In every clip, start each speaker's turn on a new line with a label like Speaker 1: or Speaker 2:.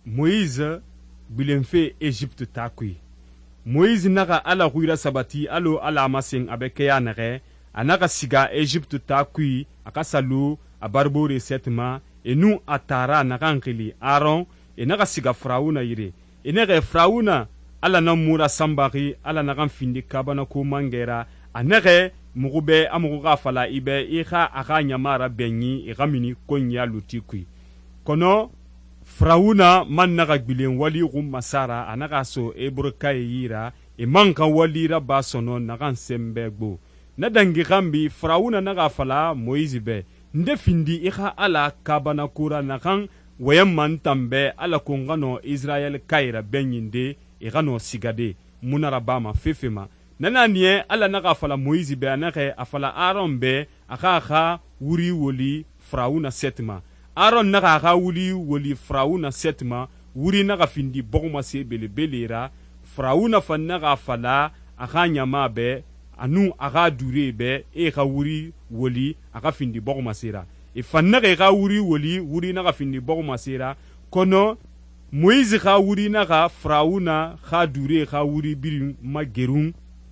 Speaker 1: Moïse bilenfe Egypte takui. Moïse naga ala huira sabati alo ala amasen abekeya nage anaga siga Egypte takui akasalu abarbore setma enu atara nagankili Aaron enaga siga Farauna yire enege Farauna ala na mura sambari ala nagan findi kabana ko mangera anege mugube amuga fala ibe iha aga nyamara benyi igamini konya lutikui kono Farauna man naga gbilen wali masara anaga so eburkai yira manka walira basono nagan sembegbo nadangi gambi Farauna naga fala Moïse be nde findi iha ala kabana kura nagan wayamman tambe ala kongano Israel kaira benyinde igano sigade munara bama fefema nananie ala naga fala Moïse be anake afala Aaron be aka wuri woli Farauna setma Aaron naga wuli Farauna setma wuri naga findi bogma se belera Farauna fan naga fala aka nyama be anu aga dure be wuri woli aka findi bogma sera fan naga wuri naga findi bogma sera kono Moïse wuri naga Farauna dure wuri birin magerun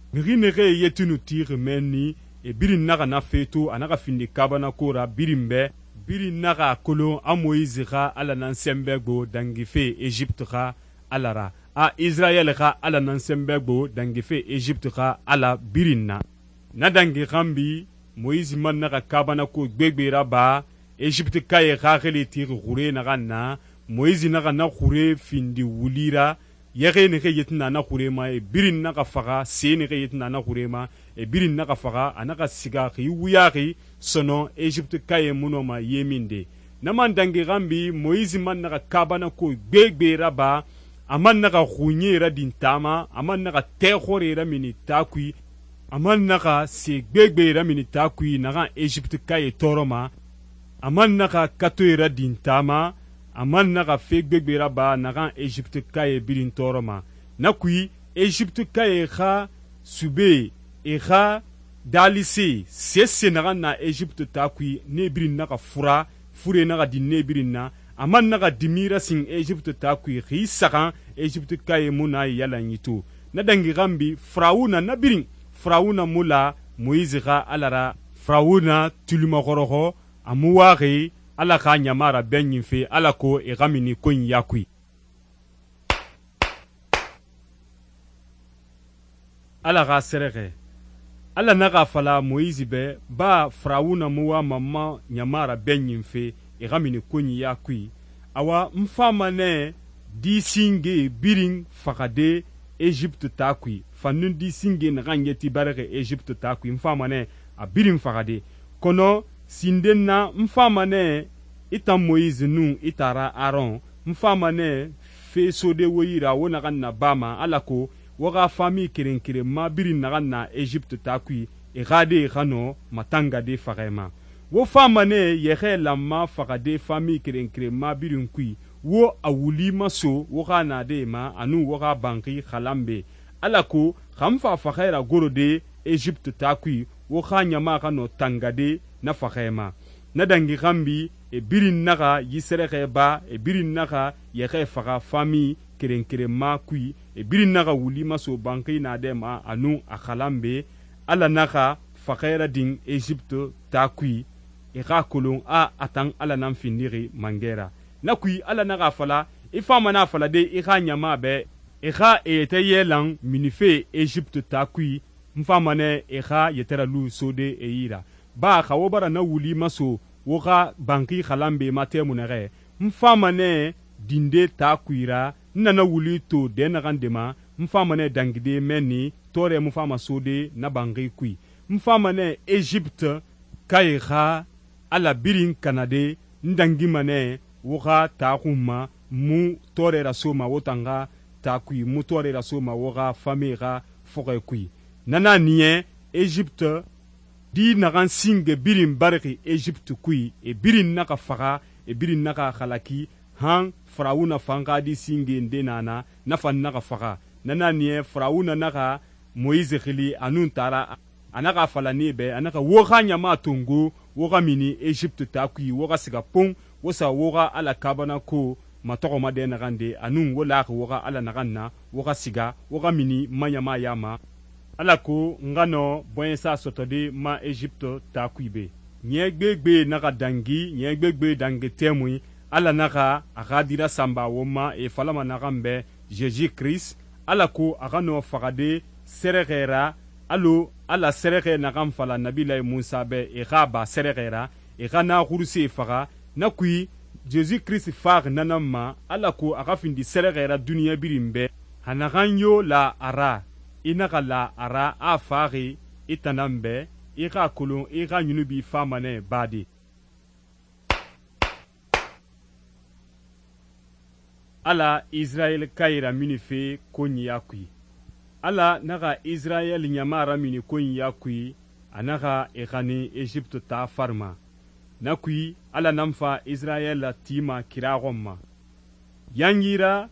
Speaker 1: nige yetunu tire menni birin naga na feto anaga findi kabana kora birimbe birin naga kolo a Moïse ala nan sembegbo dangife Egypte alara a Israel ala nan sembegbo dangife Egypte ala birinna na dangi gambi Moïse man naga kabana ko gbegbera ba Egypte kaye gele tire gure naga na Moïse naga na gure findi wulira yege ne yetina na gure ma birin naga faga se ne yetina na gure ma birin naga faga anaka siga wuyari sono Egypte kaye munoma yeminde naman dangi gambi Moïse man naga kabana ko gbegbera ba aman naga hunyera dintama aman naga tehorera mini takui aman naga se gbegbera mini takui naga Egypte kaye toroma aman naga katoera dintama aman naga fe gbegbera ba naga Egypte kaye birin toroma nakui Egypte kaye sube dalise sese naga na Egypte takui ne birin naga fure naga di ne birin na aman naga dimira sin Egypte takui saka Egypte kaye muna yala nyito na dangi gambi Farauna na birin Farauna mula Moïse alara Farauna tuluma goroho amuwari ala ka nyamara benyinfe ala ko igamini kon yakui ala ga serege ala naga fala Moïse be ba Farauna muwa mama nyamara benyinfe igamini kon yakui awa mfama ne di singe biring fakade Egypte takui fanun di singe na ganyeti bareke Egypte takui mfama ne a biring fakade kono sindenna mfama ne ita Moïse nu itara Aaron mfama ne fe sode woyira wona ganna bama alako waga fami kirenkire ma birin na ganna Egypte takui gade gano matanga de fagema wo fama ne yege lamma fagade fami kirenkire ma birin kui wo awuli maso woga na de ma anu woga banki khalambe alako khamfa fagira gorode Egypte takui wo khanyama kano tangade na fagema na dangi gambi birin naga yisere ba birin naga yege faga fami kirenkire ma kui birin naga wuli maso banki na de ma anu akhalambe ala naga fagira din Egypte takui kolon a atang ala nan finiri mangera nakui ala naga fala ifama na fala de nyama be ete yelang minife Egypte takui mfama ne yetera lu sode eira ba khawobara na wuli maso woga banki khalambe mate munere mfama ne dinde takuira nana wuli to de na gandema mfama ne dangide meni tore mfama sode na banki kui mfama ne Egypte kayha ala birin kanade ndangi mane woga takuma mu tore rasoma wotanga takui mu tore rasoma woga famira foge kui nana niye Egypte di nagan singe birin barki Egypte kui birin naka faga birin naka khalaki han Farauna fanga di singe ndenana nafan naka faga nana niye Farauna naka Moïse khili anun tara anaka falani be anaka woga nyama tungu woga mini Egypte takui woga siga pon wosa woga ala kabana ko matogoma de nagande anun wola woga ala naganna woga siga woga mini manyama yama ala ko ngano boyensa sotode ma Egypte ta kuibe nyegbegbe naga dangi nyegbegbe dangi temui ala naga agadira samba woma e falama nagambe Jésus Christ ala ko agano fagade seregera alo ala serege nagam fala nabila Musa be e gaba seregera e gana kurse faga na kui Jésus Christ fag nanama ala ko agafindi seregera dunia birimbe hanaganyo la ara inaga la ara a fagi itanambe ika kolon ika nyunubi famane badi ala Israel kayira minife konyi yakui ala naga Israel nyamara mini konyi yakui anaga ekani Egypte ta farma nakui ala namfa Israel tima kiragomma yangira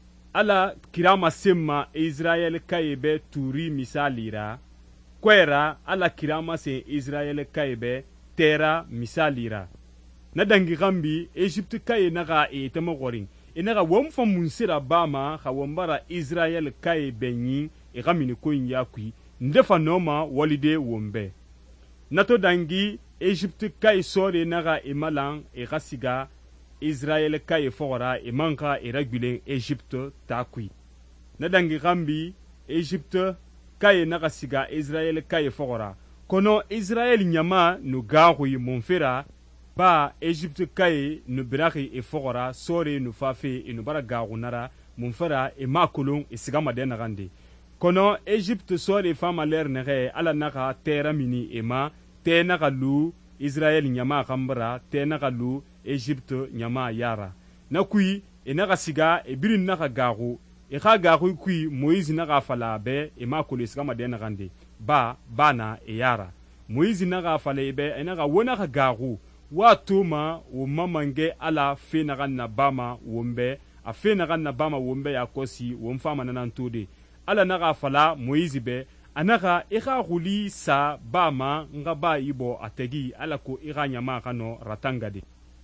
Speaker 1: ala kirama semma Israel kayebe turi misalira kwera ala kirama se Israel kayebe tera misalira na dangi gambi Egypte kaye naga etema goring inaga womfa munsira bama khawambara Israel kayebe nyi egamini ko yakui ndefa noma walide wombe nato dangi Egypte kaye sore naga emalan egasiga Israel kaye fogora emanka eragule Egypte takui na dangi gambi Egypte kaye naga siga Israel kaye fogora kono Israel nyama nu gahui monfera ba Egypte kaye nu birahi e fogora sore nu fafe e nu bara gagunara monfera e makulung e siga madena gande kono Egypte sore fama ler nege ala naga tera mini ema te naga lu Israel nyama kambara te naga lu Egypte nyama yara na kui e naga siga e birin naga gagu e ka gagu kui Moïse naga fala be e makulu siga madena gande ba bana e yara Moïse naga fala be e naga wona ga gagu wa tuma wo mamange ala fe naga na bama wombe a fe naga na bama wombe ya kosi wom fama nanan tude ala naga fala Moïse be anaga ika guli sa bama nga ba ibo ategi ala ko ika nyama kano ratangade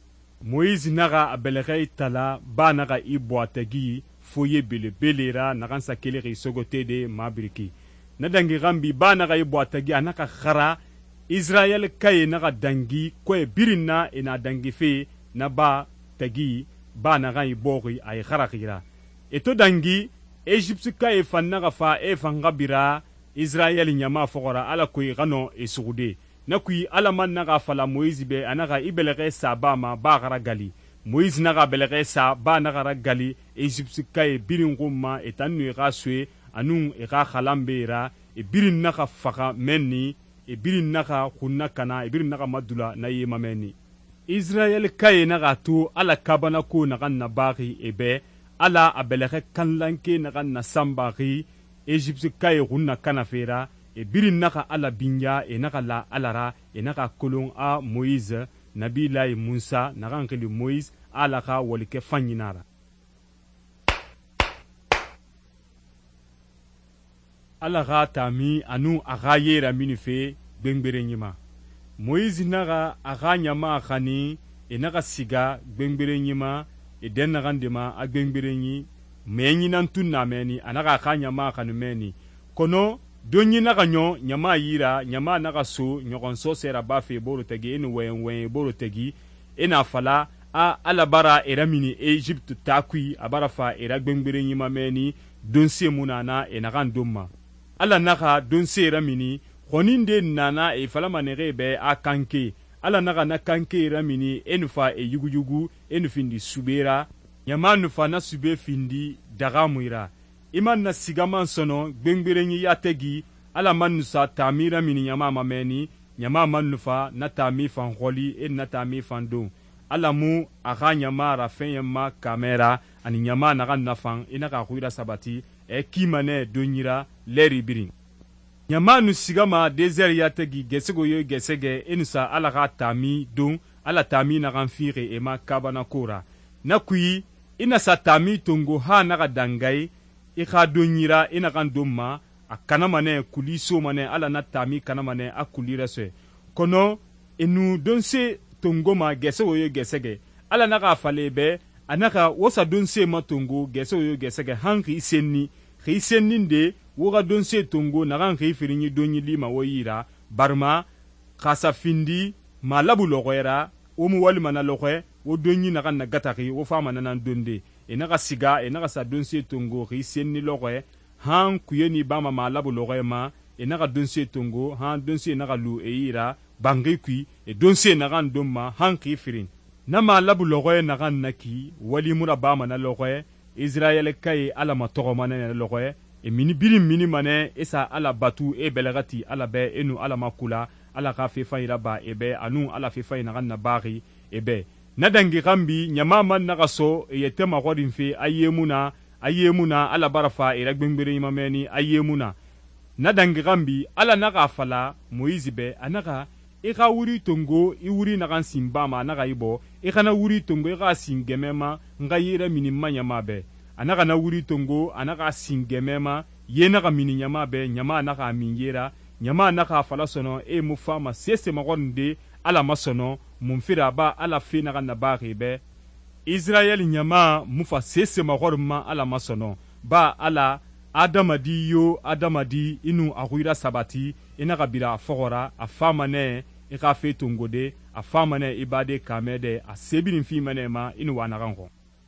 Speaker 1: Moïse naga abelege tala ba naga ibo ategi foye belera nagan sa keleri sogote de mabiriki na dangi gambi ba naga ibo ategi anaka khara Israel kaye naga dangi kwe birinna ina dangi fe na ba tagi ba naga ibori ay kharakira eto dangi Egypte kaye fan naga fa e fangabira Israel nyama fogora ala koy gano e sugude na kuy ala man naga fala Moïse be anaga ibelege sa ba ma ba gara gali Moïse naga belege sa ba naga gali Egypte kaye birin gumma etanu ga swe anun e ga khalambera e birin naga faga menni e birin naga kunna kana e birin naga madula na yema menni Israel kaye naga tu ala kabana ko naga na bari ebe ala abelege kanlanke naga na sambari Egypte kaye kunna kana fera e birin naga ala binya e naga la alara e naga kolon a Moïse nabila e Musa naga ngeli Moïse ala ka wolike fanyinara ala ga tami anu aga yera minife gbengbere nyima Moïse naga aga nyama khani e naga siga gbengbere nyima e den naga ndema a gbengbere nyi menyi nan tunna meni anaga ka nyama khanu meni kono donyi naga nyo nyama yira nyama naga so nyogon so sera bafe boro tegi enu wen boro tegi ena fala a alabara era mini Egypte takui abara fa era gbengbere nyima meni donse munana e naga ndumma ala naga donse era mini honinde nana e fala manere be a kanke ala naga na kanke era mini enu fa e yugu enu findi subera nyama nu fa na sube findi daga muira iman na sigaman sono gbengberenyi yategi ala man sa tamira mini nyama mameni nyama man fa na tami fan holi en na tami fan don ala mu aga nyama rafen ma kamera ani nyama na kan nafan ina ka huira sabati e kimane donyira leri birin nyama nu sigama desert yategi gesego yo gesege ensa ala ka tami don ala tami na kan fire e ma kabana kora na kui ina sa tami tongo ha na ka dangai i ka donyira ina kan domma a kanamane kuliso mane ala na tami kanamane a kulira se kono enu donse tongoma gesego yo gesege ala na ka falebe anaka wosa donse matongo gese yo gese ge han khisenni de woga donse tongo nagan khifirinyi donyi lima woyira barma khasa findi malabu logoera wo mu walima na logwe wo donyi nagan na gataki wo fama nan donde enaka siga enaka sa donse tongo khisenni logwe han kuyeni bama malabu logema enaka donse tongo han donse naka lu eira bangi kui e donse nagan domma han khifirin na malabu logwe nagan naki wali mura bama na logwe Israel kay ala matoro manene logwe e mini birim mini mane esa ala batu e belagati ala be enu ala makula ala ka fe fayira ba ebe anu ala fe fayina ganna bari ebe nadangi gambi nyama man nagaso yete magodin fe ayemuna ala barafa iragbengbere imameni ayemuna nadangi gambi ala naga fala Moizi be anaka ika wuri tongo I wuri nagan simbama naga ibo ikana wuri tongo ika singemema nga yira mini manyama be anaka na wuri tongo anaka singemema ye naga mini nyama be nyama naga minyera nyama naka fala sono e mufama sese magonde ala masono mumfira ba ala fe naga na bari be Israel nyama mufa sese magorma ala masono ba ala adamadi inu aguira sabati inaga bila fogora afamane ika fe tongode afamane ibade kamede asebirin fi manema inu wanagango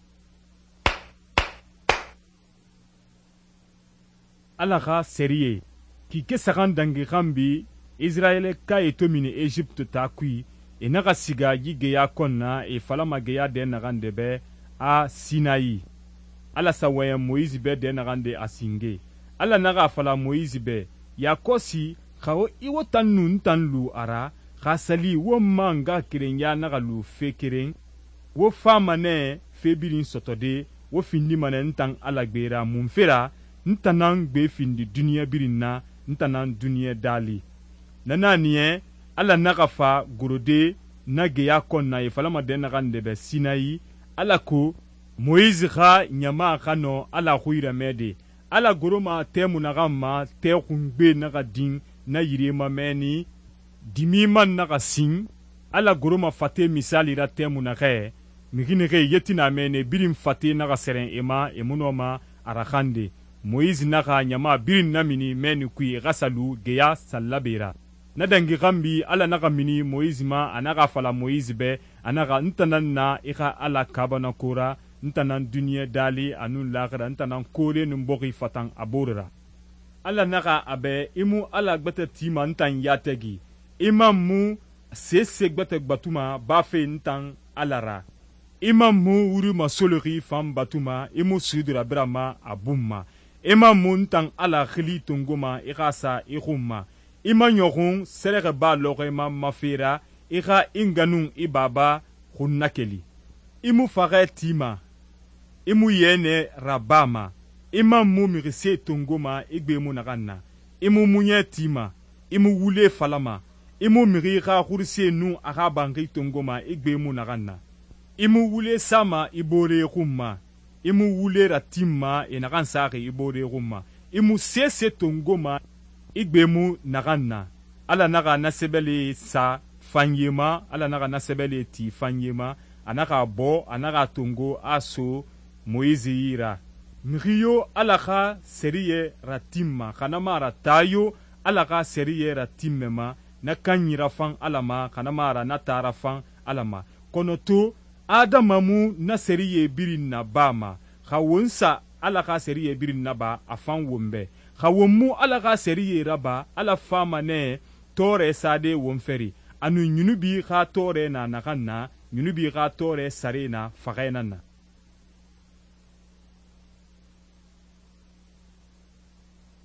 Speaker 1: ala ga seriye ki kesagan dangi gambi Israel ka etomini Egypte takui inaga siga gigeya konna e falama geya de nagandebe a Sinai ala sawaya Moizi be de nagande asinge ala naga fala Moizi be yakosi khawo iwo tannun tanlu ara khasali wo manga kirenya naga lu fekeren wo famane febirin sotode wo findi manen ntang ala gbera mumfera ntanan gbe findi dunia birinna ntanan dunia dali nananiye ala naga fa gorode nageya konna e falama de nagande be Sinai ala ko Moizi kha nyama khano ala khuira mede ala goroma temu nagama te khungbe naga din na yirema meni dimiman naga sin ala goroma fate misali ra temu nage migine ge yetina mene birim fate naga seren ema emunoma arakhande Moizi naga nyama birin namini meni kui gasalu geya salabera nadangi gambi ala naga mini Moizi ma anaga fala Moizi be anaga ntananna ika ala kabana kora ntanan dunia dali anun lagra ntanan kore numbogi fatan aborera ala naga abe imu ala gbete tima ntan yategi imam mu sese gbete gbatuma bafe ntan alara imam mu wuri masolori fam batuma imu sudura brama abumma imam mu ntan ala khili tongoma ikasa ikhumma imam yogun serege ba logema mafira ika inganun ibaba khunnakeli imu fage tima imu yene rabama imam mu mirise tongoma igbe mu naganna imu munye tima imu wule falama imu miri ga khurse nu aga bangi tongoma igbe mu naganna imu wule sama ibore khumma imu wule ratimma enagan sare ibore khumma imu sese tongoma igbe mu naganna ala naga nasebele sa fanyema ala naga nasebele ti fanyema anaka bo anaka tongo aso Moizi yira mriyo alaka seriye ratimma kanamara tayo alaka seriye ratimmema na kanyira fan alama kanamara na tarafan alama konoto adamamu na seriye birin na bama khawonsa alaka seriye birin na ba afan wombe khawommu alaka seriye raba ala fama ne tore sade womferi anu nyunubi kha tore na nakanna nyunubi kha tore sarena fagainana